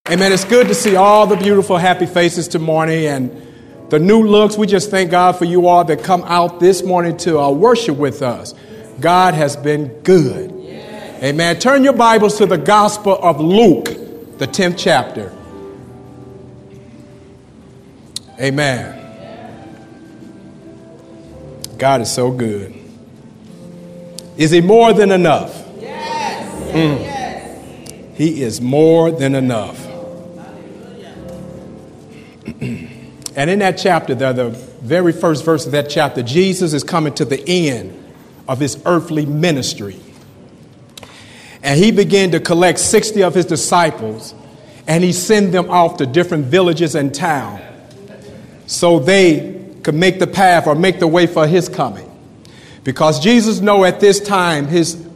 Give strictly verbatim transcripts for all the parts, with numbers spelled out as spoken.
Amen. It's good to see all the beautiful, happy faces this morning and the new looks. We just thank God for you all that come out this morning to uh, worship with us. God has been good. Yes. Amen. Turn your Bibles to the Gospel of Luke, the tenth chapter. Amen. God is so good. Is he more than enough? Yes. Mm. Yes. He is more than enough. And in that chapter, the, the very first verse of that chapter, Jesus is coming to the end of his earthly ministry. And he began to collect sixty of his disciples, and he sent them off to different villages and towns so they could make the path or make the way for his coming. Because Jesus knew at this time his,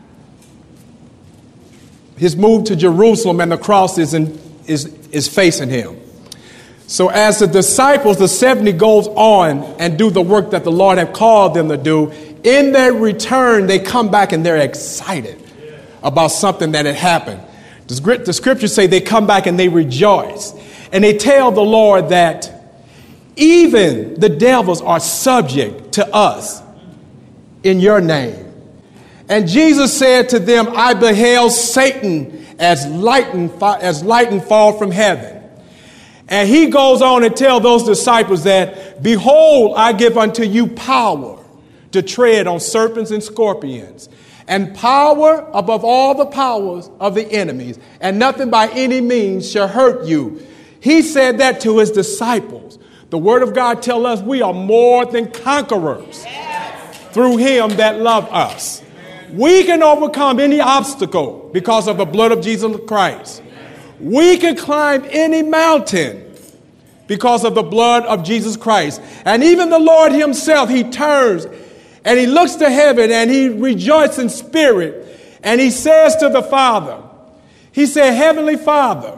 his move to Jerusalem and the cross is, in, is, is facing him. So as the disciples, the seventy, goes on and do the work that the Lord had called them to do, in their return, they come back and they're excited about something that had happened. The scriptures say they come back and they rejoice. And they tell the Lord that even the devils are subject to us in your name. And Jesus said to them, I beheld Satan as lightning, as lightning fall from heaven. And he goes on and tell those disciples that, behold, I give unto you power to tread on serpents and scorpions, and power above all the powers of the enemies, and nothing by any means shall hurt you. He said that to his disciples. The word of God tells us we are more than conquerors through him that loved us. We can overcome any obstacle because of the blood of Jesus Christ. We can climb any mountain because of the blood of Jesus Christ. And even the Lord himself, he turns and he looks to heaven and he rejoices in spirit. And he says to the Father, he said, Heavenly Father,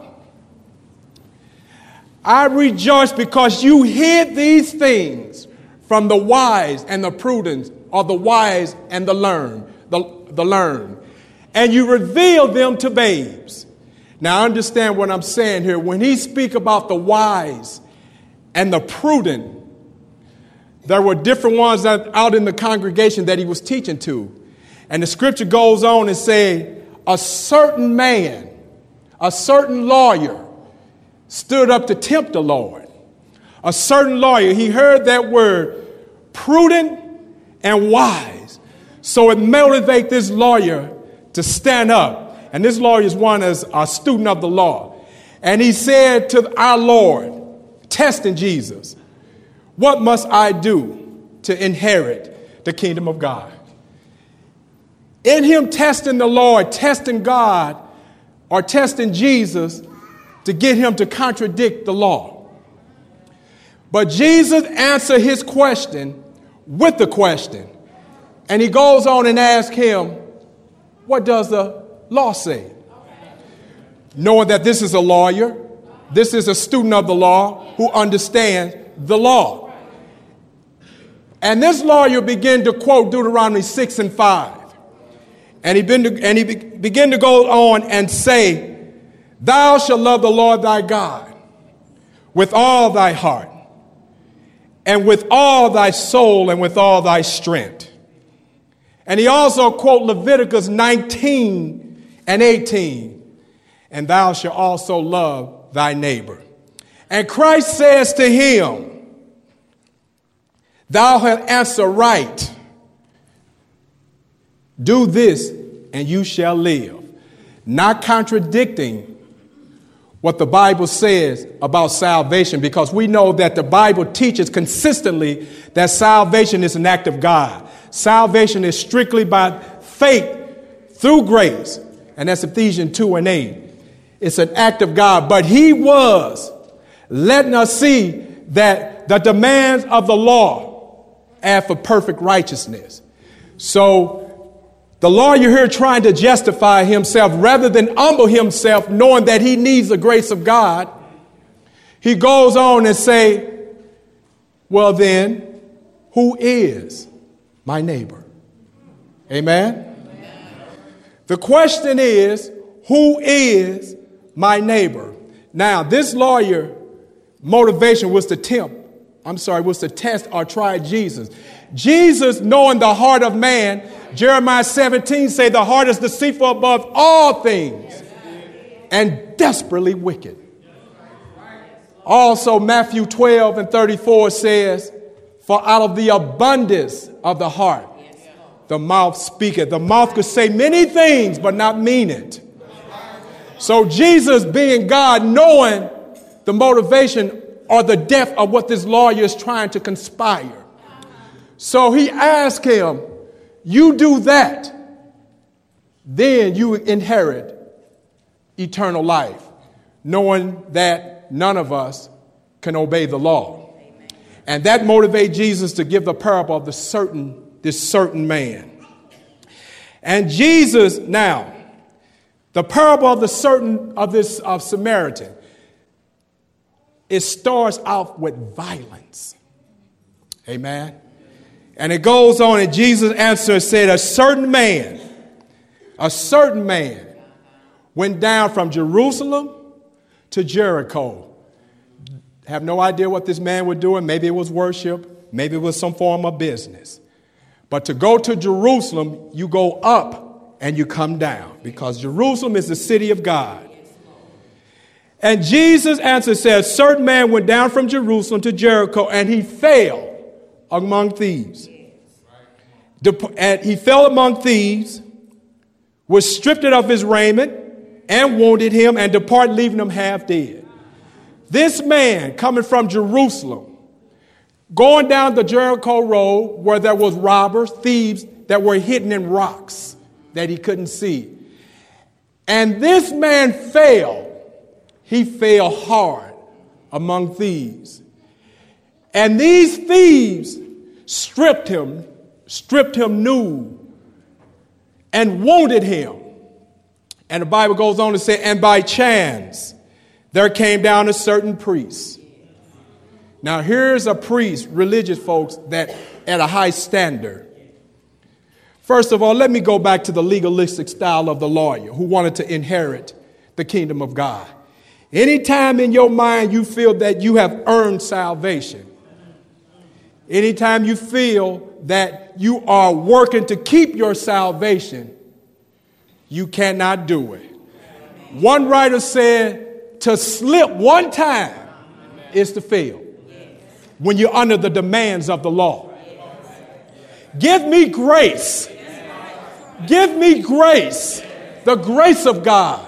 I rejoice because you hid these things from the wise and the prudent, or the wise and the learned, the, the learned, and you revealed them to babes. Now, understand what I'm saying here. When he speak about the wise and the prudent, there were different ones that out in the congregation that he was teaching to. And the scripture goes on and say, a certain man, a certain lawyer stood up to tempt the Lord. A certain lawyer, he heard that word, prudent and wise. So it motivated this lawyer to stand up. And this lawyer is one as a student of the law. And he said to our Lord, testing Jesus, what must I do to inherit the kingdom of God? In him testing the Lord, testing God, or testing Jesus to get him to contradict the law. But Jesus answered his question with the question. And he goes on and asks him, what does the law say? Knowing that this is a lawyer, this is a student of the law who understands the law. And this lawyer began to quote Deuteronomy six and five. And he, been to, and he be, began to go on and say, thou shalt love the Lord thy God with all thy heart and with all thy soul and with all thy strength. And he also quote Leviticus nineteen and eighteen. And thou shalt also love thy neighbor. And Christ says to him, thou hast answered right. Do this and you shall live. Not contradicting what the Bible says about salvation, because we know that the Bible teaches consistently that salvation is an act of God. Salvation is strictly by faith through grace. And that's Ephesians two and eight. It's an act of God. But he was letting us see that the demands of the law add for perfect righteousness. So the lawyer here trying to justify himself rather than humble himself, knowing that he needs the grace of God, he goes on and say, well then, who is my neighbor? Amen? Amen. The question is, who is my neighbor? Now, this lawyer motivation was to tempt, I'm sorry, was to test or try Jesus. Jesus, knowing the heart of man, Jeremiah seventeen say the heart is deceitful above all things and desperately wicked. Also, Matthew twelve and thirty-four says, for out of the abundance of the heart, the mouth speaketh. The mouth could say many things, but not mean it. So Jesus, being God, knowing the motivation or the depth of what this lawyer is trying to conspire. So he asked him, you do that, then you inherit eternal life, knowing that none of us can obey the law. Amen. And that motivated Jesus to give the parable of the certain, this certain man. And Jesus, now, the parable of the certain of this of Samaritan, it starts out with violence. Amen. And it goes on, and Jesus answered and said, a certain man, a certain man went down from Jerusalem to Jericho. Have no idea what this man was doing. Maybe it was worship. Maybe it was some form of business. But to go to Jerusalem, you go up and you come down, because Jerusalem is the city of God. And Jesus answered, said, a certain man went down from Jerusalem to Jericho, and he fell among thieves. And he fell among thieves, was stripped of his raiment, and wounded him, and departed, leaving him half dead. This man coming from Jerusalem, going down the Jericho road where there was robbers, thieves that were hidden in rocks that he couldn't see. And this man fell. He fell hard among thieves. And these thieves stripped him, stripped him nude, and wounded him. And the Bible goes on to say, and by chance, there came down a certain priest. Now, here's a priest, religious folks, that at a high standard. First of all, let me go back to the legalistic style of the lawyer who wanted to inherit the kingdom of God. Anytime in your mind you feel that you have earned salvation, anytime you feel that you are working to keep your salvation, you cannot do it. One writer said, to slip one time is to fail when you're under the demands of the law. Give me grace. Give me grace, the grace of God,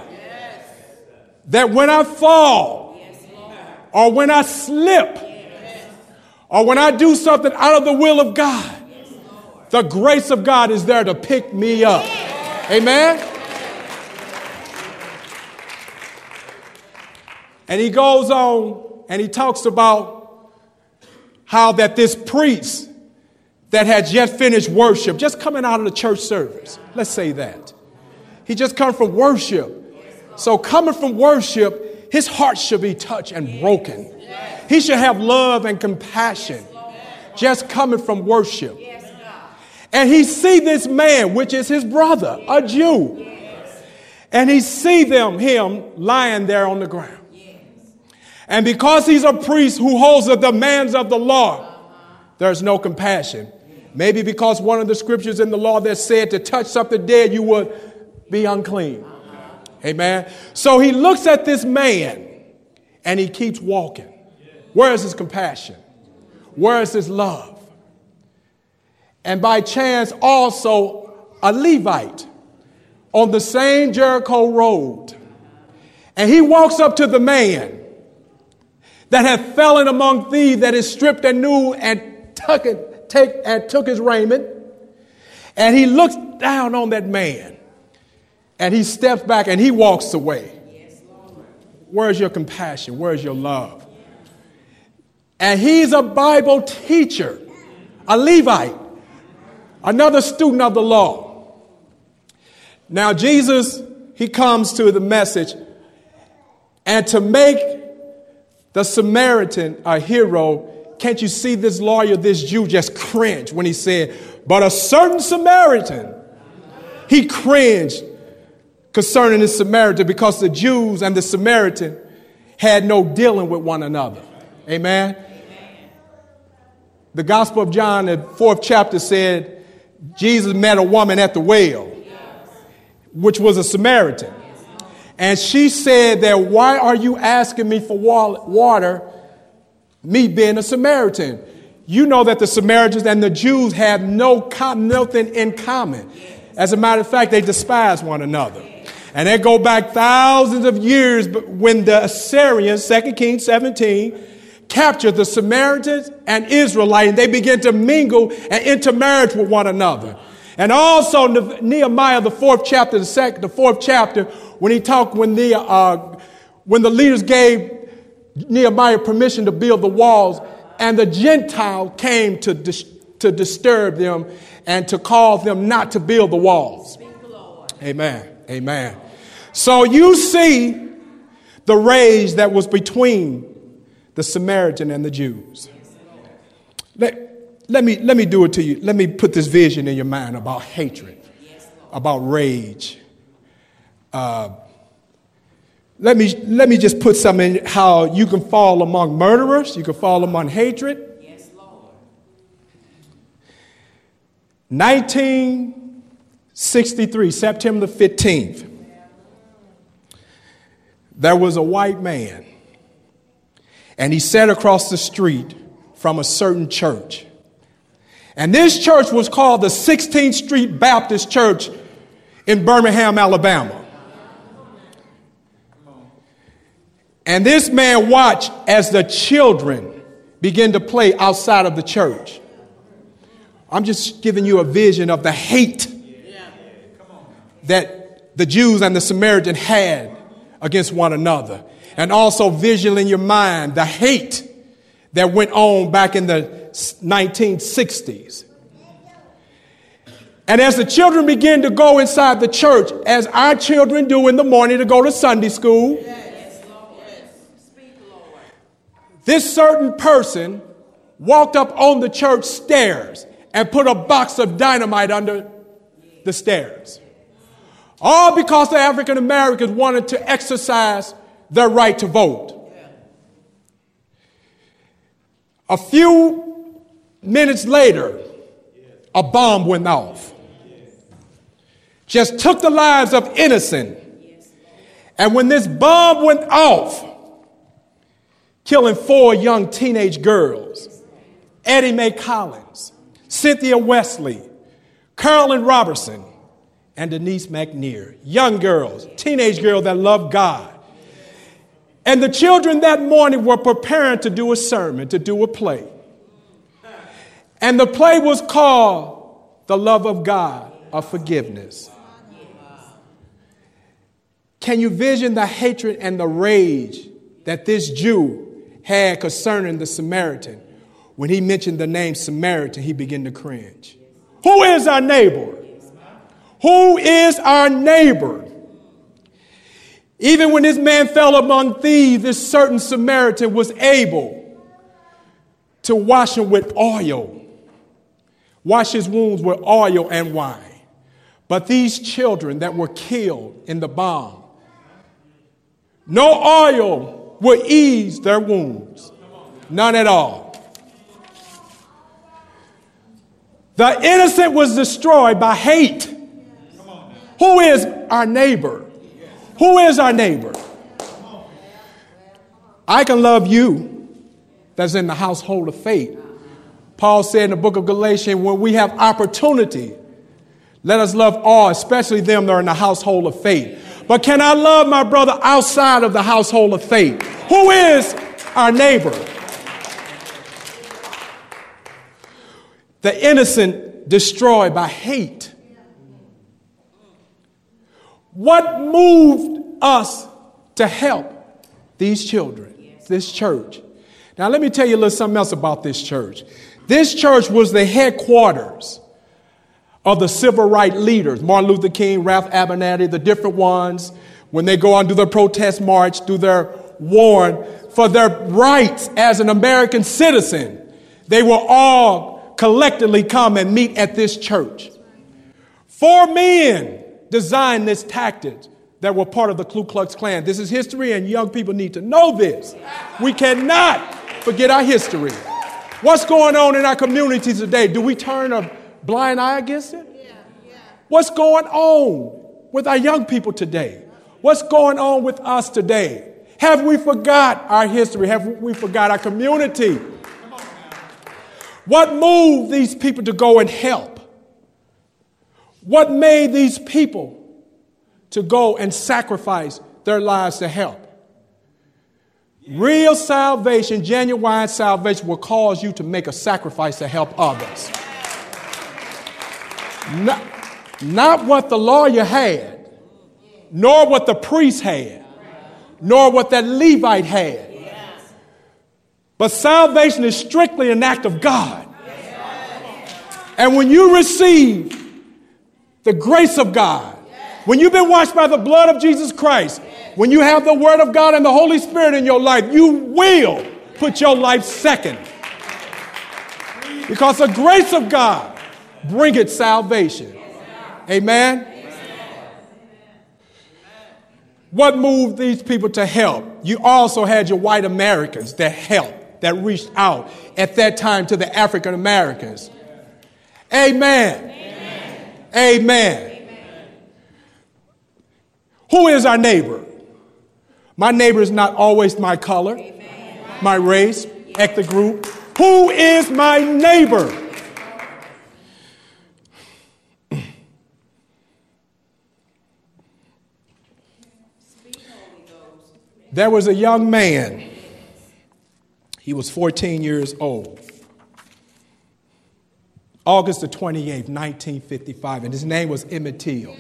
that when I fall or when I slip or when I do something out of the will of God, the grace of God is there to pick me up. Amen. And he goes on and he talks about how that this priest that had just finished worship, just coming out of the church service. Let's say that. He just come from worship. So coming from worship, his heart should be touched and broken. He should have love and compassion just coming from worship. And he see this man, which is his brother, a Jew. And he see them, him lying there on the ground. And because he's a priest who holds the demands of the law, there's no compassion. Maybe because one of the scriptures in the law that said to touch something dead, you would be unclean. Amen. So he looks at this man and he keeps walking. Where is his compassion? Where is his love? And by chance, also a Levite on the same Jericho road. And he walks up to the man that had fallen among thieves, that is stripped and nude, and took it. Take, and took his raiment, and he looks down on that man, and he steps back and he walks away. Where's your compassion? Where's your love? And he's a Bible teacher, a Levite, another student of the law. Now Jesus, he comes to the message, and to make the Samaritan a hero, can't you see this lawyer, this Jew, just cringe when he said, but a certain Samaritan. He cringed concerning the Samaritan because the Jews and the Samaritan had no dealing with one another. Amen. The Gospel of John, the fourth chapter, said Jesus met a woman at the well, which was a Samaritan. And she said that, why are you asking me for water, me being a Samaritan? You know that the Samaritans and the Jews have no com- nothing in common. As a matter of fact, they despise one another. And they go back thousands of years when the Assyrians, Second Kings seventeen, captured the Samaritans and Israelites, and they began to mingle and intermarriage with one another. And also Nehemiah, the fourth chapter, the second, the fourth chapter, when he talked, when the uh, when the leaders gave Nehemiah permission to build the walls, and the Gentile came to dis- to disturb them and to cause them not to build the walls. Amen. Amen. So you see the rage that was between the Samaritan and the Jews. Let, let me let me do it to you. Let me put this vision in your mind about hatred, about rage. Uh, let me let me just put something in how you can fall among murderers, you can fall among hatred. Yes, Lord. nineteen sixty-three, September the fifteenth, there was a white man, and he sat across the street from a certain church. And this church was called the sixteenth Street Baptist Church in Birmingham, Alabama. And this man watched as the children began to play outside of the church. I'm just giving you a vision of the hate that the Jews and the Samaritan had against one another. And also visual in your mind, the hate that went on back in the nineteen sixties. And as the children began to go inside the church, as our children do in the morning to go to Sunday school, this certain person walked up on the church stairs and put a box of dynamite under the stairs. All because the African Americans wanted to exercise their right to vote. A few minutes later, a bomb went off. Just took the lives of innocent. And when this bomb went off, killing four young teenage girls, Eddie Mae Collins, Cynthia Wesley, Carolyn Robertson, and Denise McNear, young girls, teenage girls that loved God. And the children that morning were preparing to do a sermon, to do a play. And the play was called The Love of God of Forgiveness. Can you vision the hatred and the rage that this Jew had concerning the Samaritan? When he mentioned the name Samaritan, he began to cringe. Who is our neighbor? Who is our neighbor? Even when this man fell among thieves, this certain Samaritan was able to wash him with oil, wash his wounds with oil and wine. But these children that were killed in the bomb, no oil would ease their wounds, none at all. The innocent was destroyed by hate. Who is our neighbor? Who is our neighbor? I can love you that's in the household of faith. Paul said in the book of Galatians, when we have opportunity, let us love all, especially them that are in the household of faith. But can I love my brother outside of the household of faith? Who is our neighbor? The innocent destroyed by hate. What moved us to help these children, this church? Now, let me tell you a little something else about this church. This church was the headquarters of the civil rights leaders, Martin Luther King, Ralph Abernathy, the different ones, when they go on, do their protest march, do their warn for their rights as an American citizen. They will all collectively come and meet at this church. Four men designed this tactic that were part of the Ku Klux Klan. This is history, and young people need to know this. We cannot forget our history. What's going on in our communities today? Do we turn a blind eye against it? What's going on with our young people today? What's going on with us today? Have we forgot our history? Have we forgot our community? What moved these people to go and help? What made these people to go and sacrifice their lives to help? Real salvation, genuine salvation will cause you to make a sacrifice to help others. Not, not what the lawyer had, nor what the priest had, nor what that Levite had. But salvation is strictly an act of God. And when you receive the grace of God, when you've been washed by the blood of Jesus Christ, when you have the Word of God and the Holy Spirit in your life, you will put your life second. Because the grace of God bringeth salvation. Amen? What moved these people to help? You also had your white Americans that helped, that reached out at that time to the African Americans. Amen. Amen. Amen. Amen. Who is our neighbor? My neighbor is not always my color, Amen. My race, ethnic group. Who is my neighbor? There was a young man. He was fourteen years old. August the twenty-eighth, nineteen fifty-five, and his name was Emmett Till.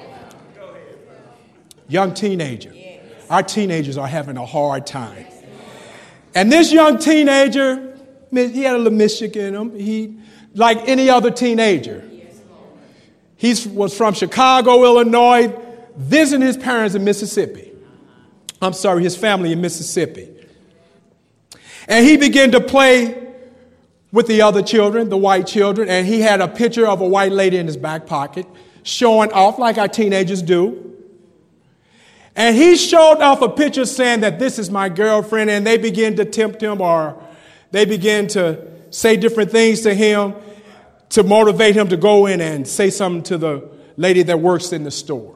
Young teenager. Our teenagers are having a hard time. And this young teenager, he had a little mischief in him. He, like any other teenager. He was from Chicago, Illinois, visiting his parents in Mississippi. I'm sorry, his family in Mississippi. And he began to play with the other children, the white children, and he had a picture of a white lady in his back pocket, showing off like our teenagers do. And he showed off a picture saying that this is my girlfriend, and they began to tempt him, or they began to say different things to him to motivate him to go in and say something to the lady that works in the store.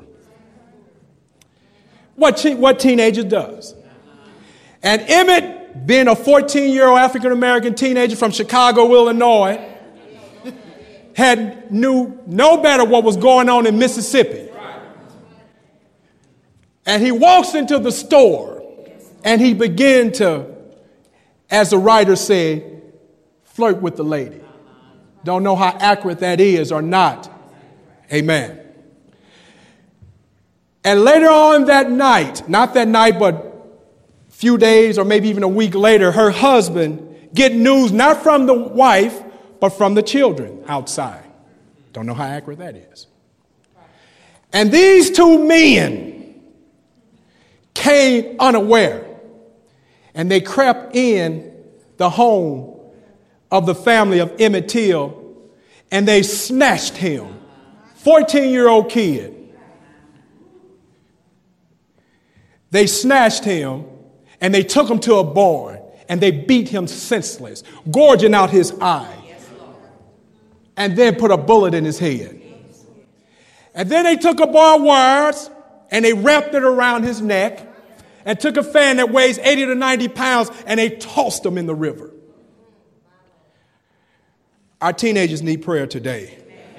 What, che- what teenager does. And Emmett, being a fourteen-year-old African-American teenager from Chicago, Illinois, had knew no better what was going on in Mississippi. And he walks into the store and he began to, as the writer said, flirt with the lady. Don't know how accurate that is or not. Amen. And later on that night, not that night, but a few days or maybe even a week later, her husband get news not from the wife, but from the children outside. Don't know how accurate that is. And these two men came unaware, and they crept in the home of the family of Emmett Till, and they snatched him, fourteen-year-old kid. They snatched him, and they took him to a barn, and they beat him senseless, gorging out his eye, and then put a bullet in his head. And then they took a barbed wires, and they wrapped it around his neck and took a fan that weighs eighty to ninety pounds and they tossed him in the river. Our teenagers need prayer today.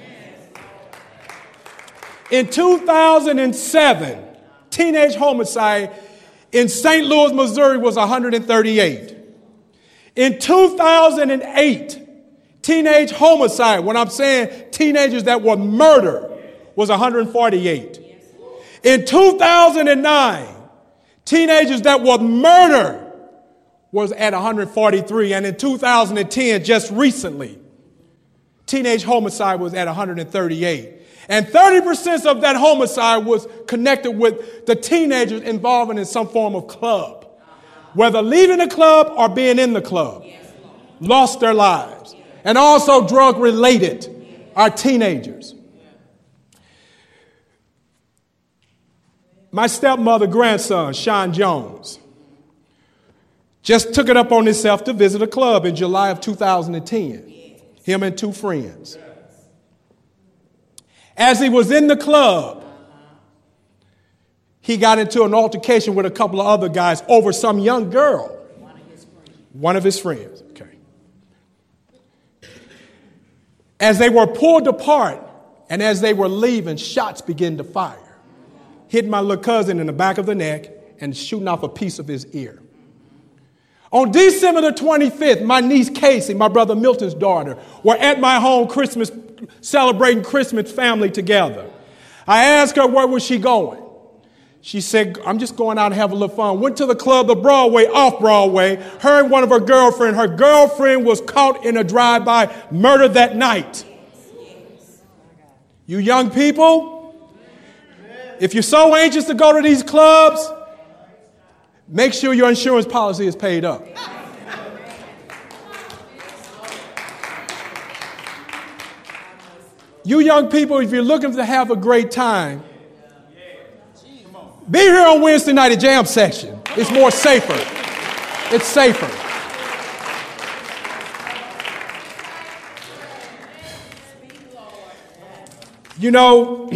In two thousand seven, teenage homicide in Saint Louis, Missouri was one hundred thirty-eight. In two thousand eight, teenage homicide, when I'm saying teenagers that were murdered, was one hundred forty-eight. In two thousand nine, teenagers that were murdered was at one hundred forty-three. And in two thousand ten, just recently, teenage homicide was at one hundred thirty-eight. And thirty percent of that homicide was connected with the teenagers involved in some form of club. Whether leaving the club or being in the club. Lost their lives. And also drug related, our teenagers. My stepmother grandson, Sean Jones, just took it up on himself to visit a club in July of two thousand ten. Him and two friends. As he was in the club, he got into an altercation with a couple of other guys over some young girl. One of his friends. One of his friends. Okay. As they were pulled apart and as they were leaving, shots began to fire. Hit my little cousin in the back of the neck and shooting off a piece of his ear. On December the twenty-fifth, my niece Casey, my brother Milton's daughter, were at my home Christmas, celebrating Christmas family together. I asked her where was she going. She said, I'm just going out and have a little fun. Went to the club, the Broadway, off Broadway. Her and one of her girlfriends. Her girlfriend was caught in a drive-by murder that night. You young people, if you're so anxious to go to these clubs, make sure your insurance policy is paid up. You young people, if you're looking to have a great time, be here on Wednesday night at Jam Section. It's more safer. It's safer. You know,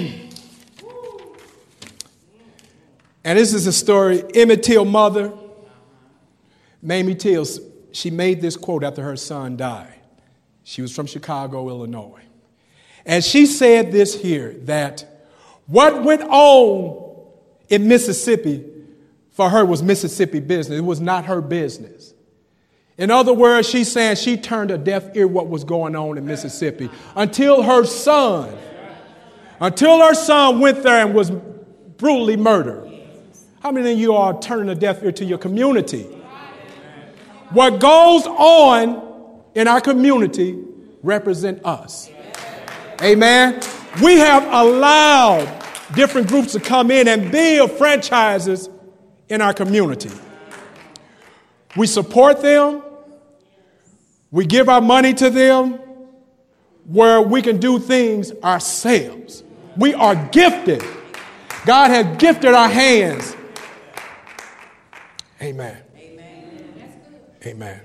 and this is a story, Emmett Till's mother, Mamie Till, she made this quote after her son died. She was from Chicago, Illinois. And she said this here, that what went on in Mississippi for her was Mississippi business. It was not her business. In other words, she's saying she turned a deaf ear what was going on in Mississippi until her son, until her son went there and was brutally murdered. How many of you are turning a deaf ear to your community? What goes on in our community represent us. Amen. We have allowed different groups to come in and build franchises in our community. We support them. We give our money to them where we can do things ourselves. We are gifted. God has gifted our hands. Amen. Amen. Amen.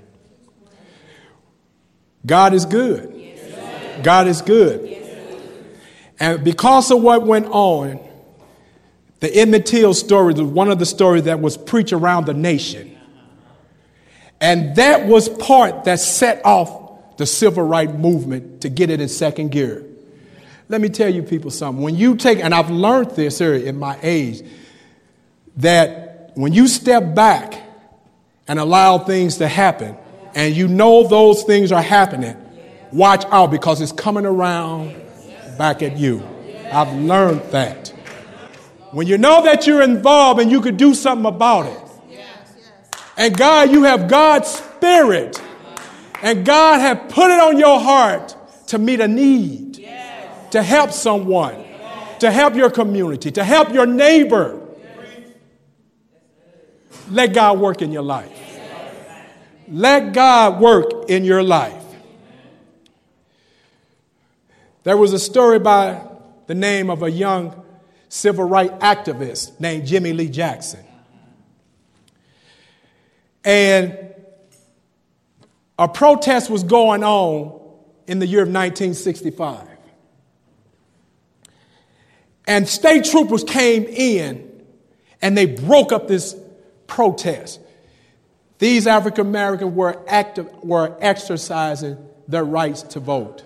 God is good. Yes. God is good. Yes. And because of what went on, the Emmett Till story was one of the stories that was preached around the nation. And that was part that set off the civil rights movement to get it in second gear. Let me tell you people something. When you take, and I've learned this here in my age, that when you step back and allow things to happen, and you know those things are happening, watch out because it's coming around back at you. I've learned that. When you know that you're involved and you could do something about it, and God, you have God's spirit, and God has put it on your heart to meet a need, to help someone, to help your community, to help your neighbor. Let God work in your life. Let God work in your life. There was a story by the name of a young civil rights activist named Jimmy Lee Jackson. And a protest was going on in the year of nineteen sixty-five. And state troopers came in and they broke up this protest. These African Americans were active, were exercising their rights to vote.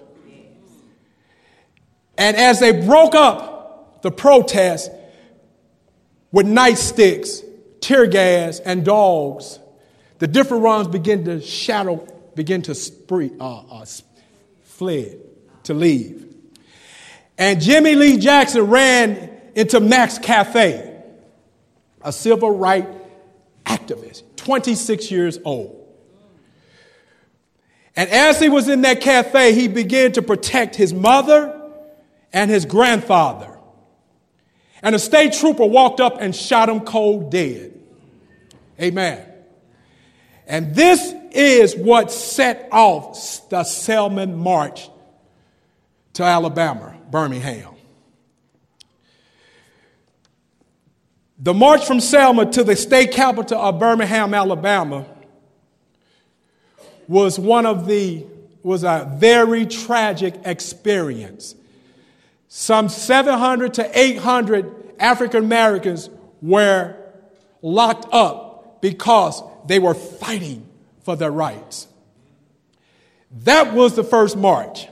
And as they broke up the protest with nightsticks, tear gas, and dogs, the different ones began to shadow, begin to spree, uh, uh, fled to leave. And Jimmy Lee Jackson ran into Max Cafe, a civil rights activist, twenty-six years old. And as he was in that cafe, he began to protect his mother and his grandfather. And a state trooper walked up and shot him cold dead. Amen. And this is what set off the Selma March to Alabama, Birmingham. The march from Selma to the state capital of Birmingham, Alabama, was one of the was a very tragic experience. Some seven hundred to eight hundred African Americans were locked up because they were fighting for their rights. That was the first march.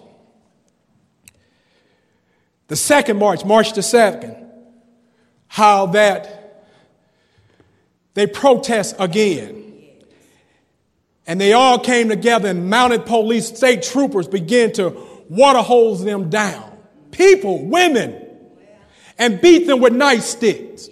The second march, March the second, how that they protest again. And they all came together, and mounted police, state troopers began to water hose them down. People, women, and beat them with nightsticks.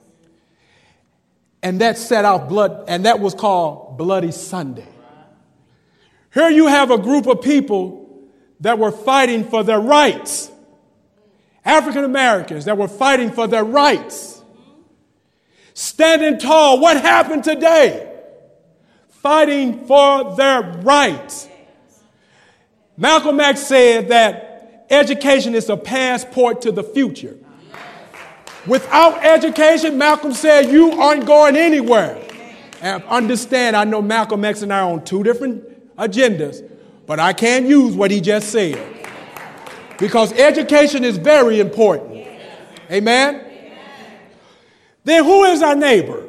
And that set out blood, and that was called Bloody Sunday. Here you have a group of people that were fighting for their rights. African Americans that were fighting for their rights. Standing tall. What happened today? Fighting for their rights. Malcolm X said that education is a passport to the future. Without education, Malcolm said, you aren't going anywhere. And understand, I know Malcolm X and I are on two different agendas, but I can't use what he just said. Because education is very important. Amen? Then who is our neighbor?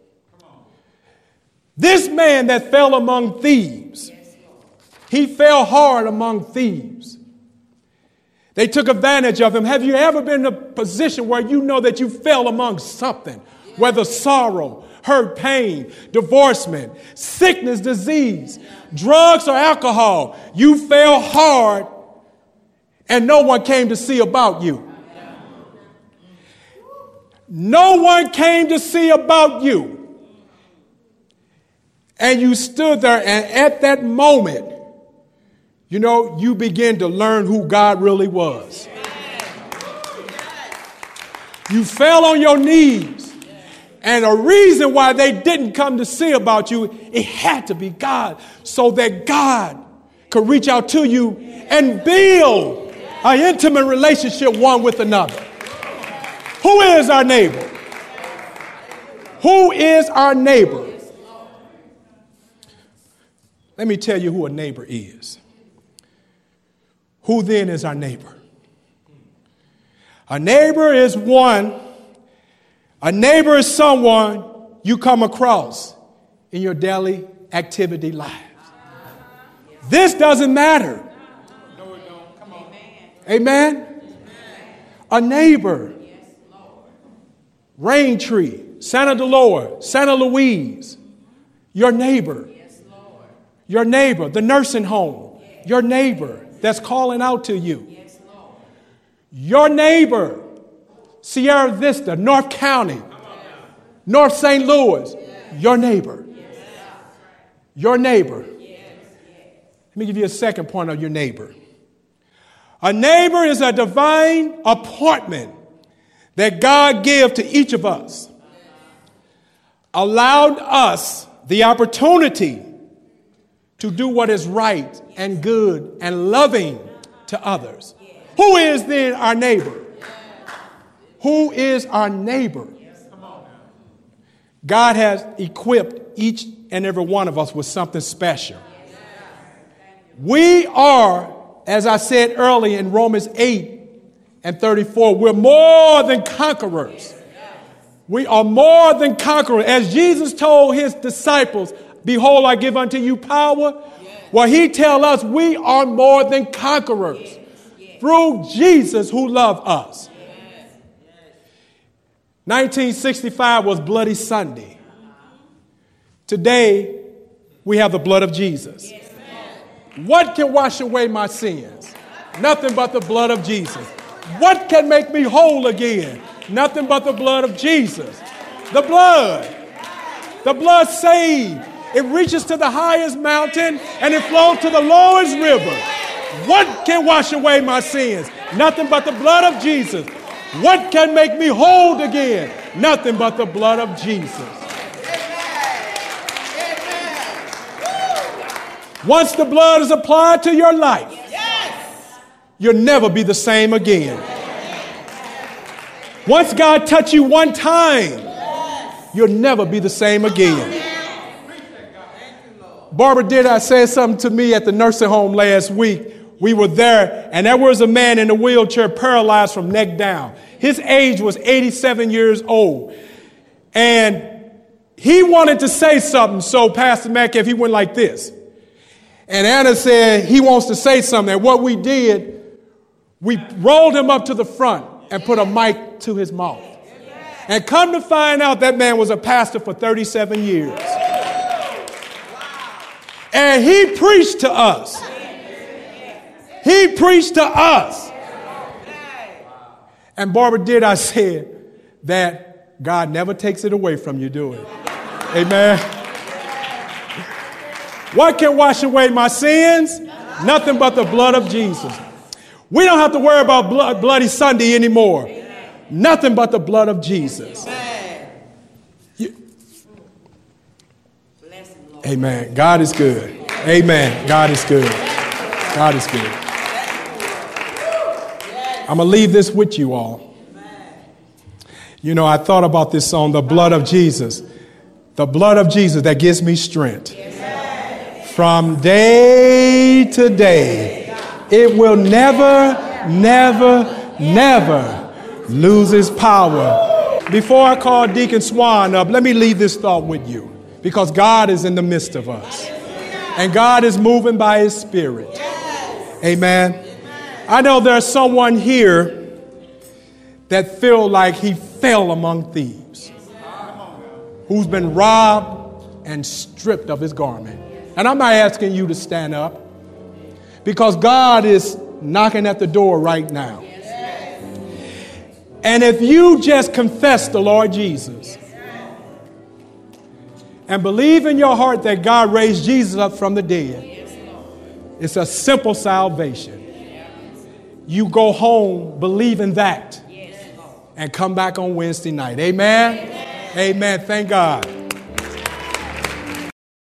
This man that fell among thieves, he fell hard among thieves. They took advantage of him. Have you ever been in a position where you know that you fell among something, whether sorrow, hurt, pain, divorcement, sickness, disease, drugs, or alcohol? You fell hard and no one came to see about you. No one came to see about you. And you stood there, and at that moment, you know, you begin to learn who God really was. You fell on your knees. And a reason why they didn't come to see about you, it had to be God, so that God could reach out to you and build an intimate relationship one with another. Who is our neighbor? Who is our neighbor? Let me tell you who a neighbor is. Who then is our neighbor? A neighbor is one, a neighbor is someone you come across in your daily activity lives. This doesn't matter. No, it don't. Come on. Amen? Amen? A neighbor. Raintree, Santa Dolores, Santa Louise, your neighbor. Your neighbor, the nursing home, your neighbor that's calling out to you. Your neighbor, Sierra Vista, North County, North Saint Louis, your neighbor. Your neighbor. Let me give you a second point of your neighbor. A neighbor is a divine appointment that God gave to each of us, allowed us the opportunity to do what is right and good and loving to others. Who is then our neighbor? Who is our neighbor? God has equipped each and every one of us with something special. We are, as I said earlier in Romans eight and thirty-four, we're more than conquerors. We are more than conquerors. As Jesus told his disciples, behold, I give unto you power. Yes. Well, he tell us we are more than conquerors yes. Yes. through Jesus who loved us. Yes. nineteen sixty-five was Bloody Sunday. Today, we have the blood of Jesus. Yes. What can wash away my sins? Nothing but the blood of Jesus. What can make me whole again? Nothing but the blood of Jesus. The blood. The blood saved. It reaches to the highest mountain and it flows to the lowest river. What can wash away my sins? Nothing but the blood of Jesus. What can make me whole again? Nothing but the blood of Jesus. Once the blood is applied to your life, you'll never be the same again. Once God touched you one time, you'll never be the same again. Barbara did I said something to me at the nursing home last week. We were there, and there was a man in a wheelchair paralyzed from neck down. His age was eighty-seven years old. And he wanted to say something, so Pastor Metcalf, he went like this. And Anna said he wants to say something. And what we did, we rolled him up to the front and put a mic to his mouth. And come to find out, that man was a pastor for thirty-seven years. And he preached to us. He preached to us. And Barbara did I said that God never takes it away from you, do it. Amen. What can wash away my sins? Nothing but the blood of Jesus. We don't have to worry about blood, Bloody Sunday anymore. Nothing but the blood of Jesus. You, amen. God is good. Amen. God is good. God is good. I'm going to leave this with you all. You know, I thought about this song, The Blood of Jesus. The blood of Jesus that gives me strength. From day to day, it will never, never, never lose its power. Before I call Deacon Swan up, let me leave this thought with you, because God is in the midst of us. And God is moving by his Spirit. Amen. I know there's someone here that feel like he fell among thieves, who's been robbed and stripped of his garment. And I'm not asking you to stand up, because God is knocking at the door right now. And if you just confess the Lord Jesus and believe in your heart that God raised Jesus up from the dead, it's a simple salvation. You go home believing that and come back on Wednesday night. Amen. Amen. Amen. Thank God.